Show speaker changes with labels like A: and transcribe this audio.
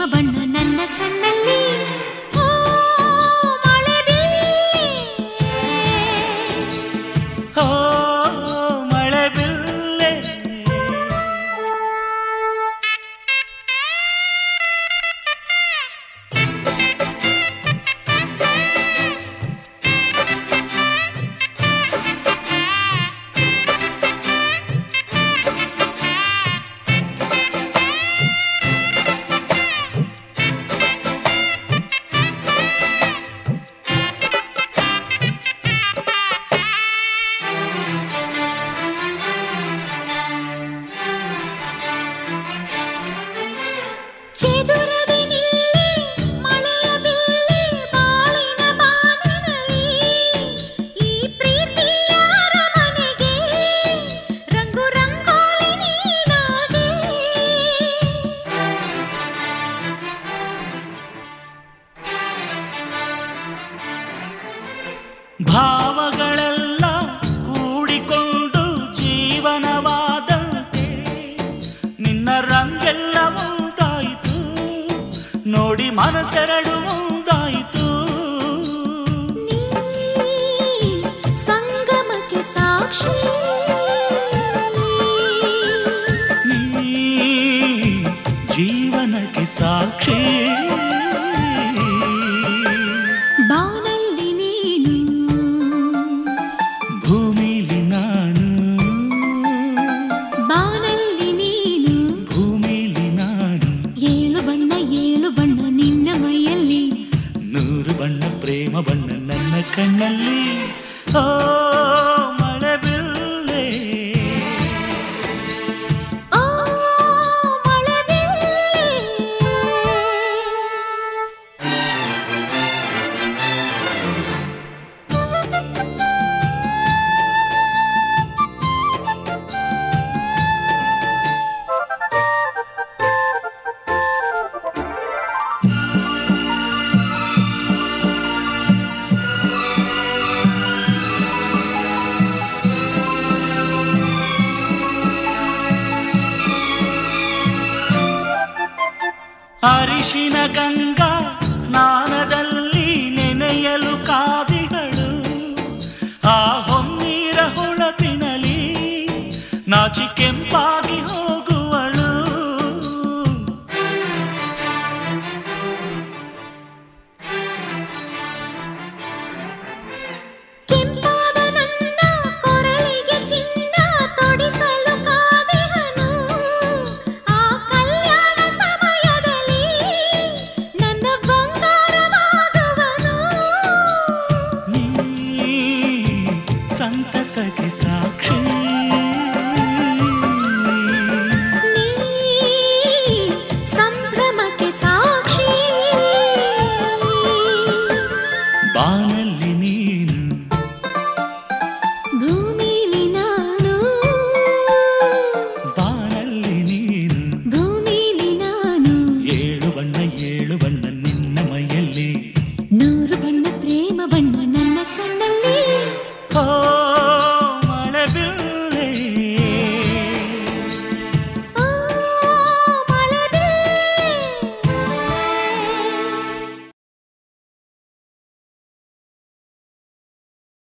A: ಬಣ್ಣ ನನ್ನ ಕಣ್ಣಲ್ಲಿ
B: ಭಾವಗಳೆಲ್ಲ ಕೂಡಿಕೊಂಡು ಜೀವನವಾದಂತೆ ನಿನ್ನ ರಂಗೆಲ್ಲ ಒಂದಾಯಿತು ನೋಡಿ ಮನಸ್ಸೆರಡು ಒಂದಾಯಿತು
A: ಸಂಗಮಕ್ಕೆ ಸಾಕ್ಷಿ
B: ನೀ ಜೀವನಕ್ಕೆ ಸಾಕ್ಷಿ ಪ್ರೇಮ ಬಣ್ಣ ನನ್ನ ಕಣ್ಣಲ್ಲಿ ಓ ಮಳೆ ಬಿಲ್ಲೆ
A: ಓ ಮಳೆ ಬಿಲ್ಲೆ
B: ಅರಿಶಿನ ಗಂಗಾ ಸ್ನಾನದಲ್ಲಿ ನೆನೆಯಲು ಕಾದಿಗಳು ಆ ಹೊನ್ನೀರ ಹೊಳಪಿನಲಿ ನಾಚಿ ಕೆಂಪಾಗಿ ಹೋಗುವಳು
A: ಕೆಂಪಾದ ನನ್ನ ಕೊರಳಿಗೆ ಚಿನ್ನ ತೊಡಿಸಲು ಕಾದೆಹನು ಆ ಕಲ್ಯಾಣ ಸಮಯದಲ್ಲಿ ನನ್ನ ಬಂಗಾರವಾಗುವನು
B: ನೀ ಸಂತಸಕ್ಕೆ ಸಾಕ್ಷಿ
A: ಸಂಭ್ರಮಕ್ಕೆ ಸಾಕ್ಷಿ
B: ಬಾನಲ್ಲಿ ನೀನು
A: ಭೂಮಿಲಿ ನಾನು
B: ಬಾನಲ್ಲಿ ನೀನು
A: ಭೂಮಿಲಿ ನಾನು
B: ಏಳು ಬಣ್ಣ